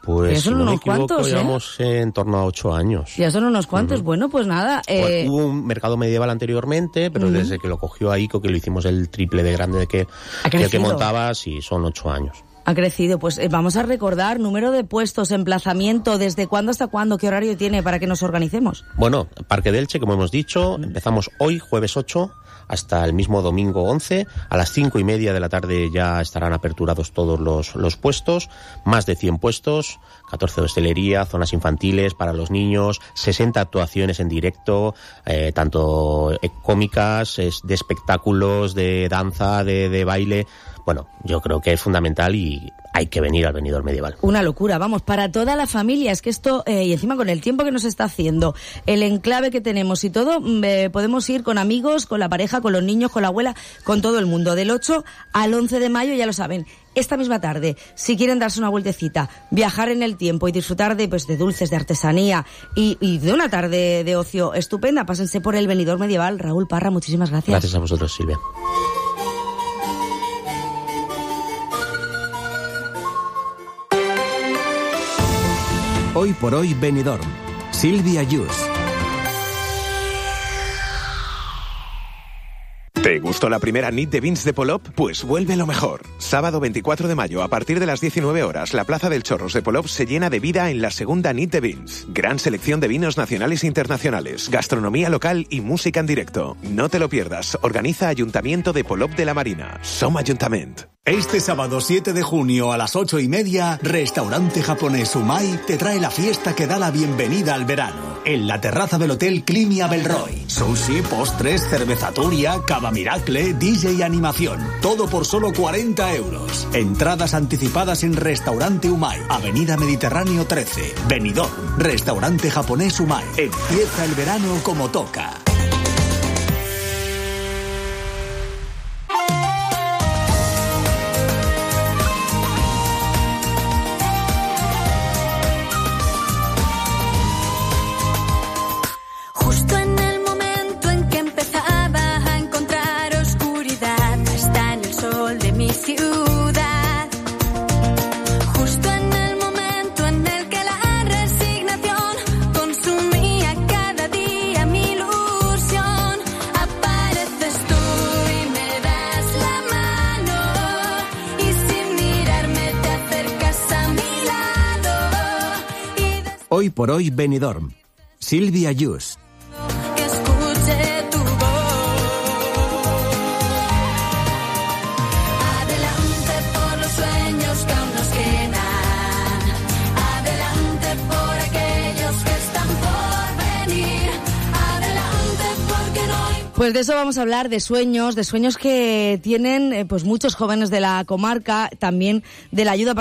Pues si no me equivoco, llevamos en torno a 8 años. Ya son unos cuantos. Bueno, pues nada. Hubo un mercado medieval anteriormente, pero desde que lo cogió Aico, que lo hicimos el triple de grande que el que montaba, sí, son 8 años. Ha crecido. Pues vamos a recordar número de puestos, emplazamiento, desde cuándo hasta cuándo, qué horario tiene para que nos organicemos. Bueno, Parque de Elche, como hemos dicho, empezamos hoy, jueves 8, hasta el mismo domingo 11. A las 5:30 de la tarde ya estarán aperturados todos los puestos, más de 100 puestos, 14 de hostelería, zonas infantiles para los niños, 60 actuaciones en directo, tanto cómicas, de espectáculos, de danza, de baile. Bueno, yo creo que es fundamental y hay que venir al Benidorm Medieval. Una locura, vamos, para toda la familia. Es que esto, y encima con el tiempo que nos está haciendo, el enclave que tenemos y todo, podemos ir con amigos, con la pareja, con los niños, con la abuela, con todo el mundo. Del 8 al 11 de mayo, ya lo saben, esta misma tarde, si quieren darse una vueltecita, viajar en el tiempo y disfrutar de dulces, de artesanía y de una tarde de ocio estupenda, pásense por el Benidorm Medieval. Raúl Parra, muchísimas gracias. Gracias a vosotros, Silvia. Hoy por hoy Benidorm. Silvia Yus. ¿Te gustó la primera nit de vins de Polop? Pues vuelve lo mejor. Sábado 24 de mayo, a partir de las 19 horas, la Plaza del Chorros de Polop se llena de vida en la segunda nit de vins. Gran selección de vinos nacionales e internacionales, gastronomía local y música en directo. No te lo pierdas. Organiza Ayuntamiento de Polop de la Marina. Som Ajuntament. Este sábado 7 de junio a las 8:30, Restaurante Japonés Umai te trae la fiesta que da la bienvenida al verano. En la terraza del Hotel Climia Belroy. Sushi, postres, cerveza Turia, cava Miracle, DJ y animación. Todo por solo 40 euros. Entradas anticipadas en Restaurante Umai, Avenida Mediterráneo 13, Benidorm. Restaurante Japonés Umai. Empieza el verano como toca. Hoy por hoy Benidorm. Silvia Yus. Pues de eso vamos a hablar, de sueños que tienen pues muchos jóvenes de la comarca, también de la ayuda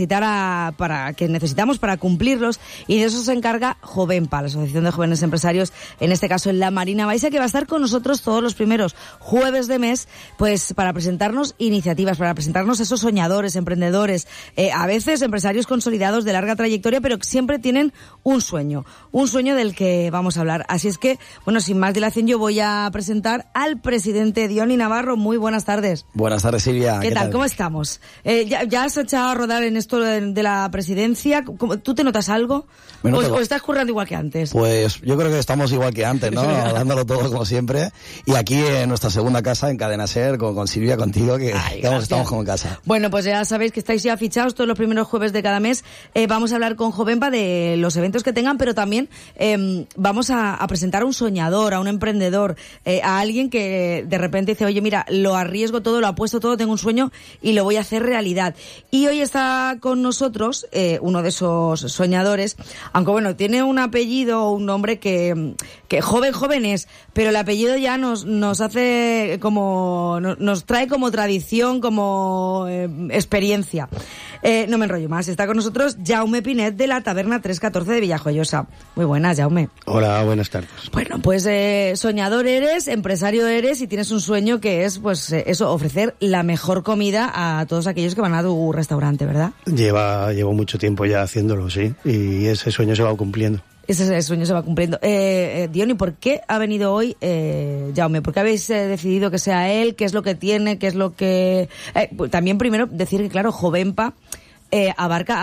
que necesitamos para cumplirlos, y de eso se encarga Jovenpa, la Asociación de Jóvenes Empresarios, en este caso en la Marina Baixa, que va a estar con nosotros todos los primeros jueves de mes, pues para presentarnos iniciativas, para presentarnos esos soñadores, emprendedores, a veces empresarios consolidados de larga trayectoria, pero que siempre tienen un sueño del que vamos a hablar. Así es que, bueno, sin más dilación, yo voy a presentar al presidente Diony Navarro. Muy buenas tardes. Buenas tardes, Silvia. ¿Qué tal? ¿Cómo estamos? ¿Ya has echado a rodar en esto de la presidencia? ¿Tú te notas algo? ¿O estás currando igual que antes? Pues yo creo que estamos igual que antes, ¿no? Dándolo todo como siempre. Y aquí en nuestra segunda casa, en Cadena Ser, con Silvia, contigo, que estamos como en casa. Bueno, pues ya sabéis que estáis ya fichados todos los primeros jueves de cada mes. Vamos a hablar con Jovenpa de los eventos que tengan, pero también vamos a presentar a un soñador, a un emprendedor, a alguien que de repente dice, oye, mira, lo arriesgo todo, lo apuesto todo, tengo un sueño y lo voy a hacer realidad. Y hoy está con nosotros uno de esos soñadores, aunque bueno, tiene un apellido, un nombre que joven es, pero el apellido ya nos hace como, nos trae como tradición, como experiencia. No me enrollo más. Está con nosotros Jaume Pinet, de la Taberna 314 de Villajoyosa. Muy buenas, Jaume. Hola, buenas tardes. Bueno, pues soñador eres, empresario eres y tienes un sueño que es, pues eso, ofrecer la mejor comida a todos aquellos que van a tu restaurante, ¿verdad? Llevo mucho tiempo ya haciéndolo, sí, y ese sueño se va cumpliendo. Ese sueño se va cumpliendo. Diony, ¿por qué ha venido hoy Jaume? ¿Por qué habéis decidido que sea él? ¿Qué es lo que tiene? ¿Qué es lo que...? También primero decir que, claro, Jovenpa abarca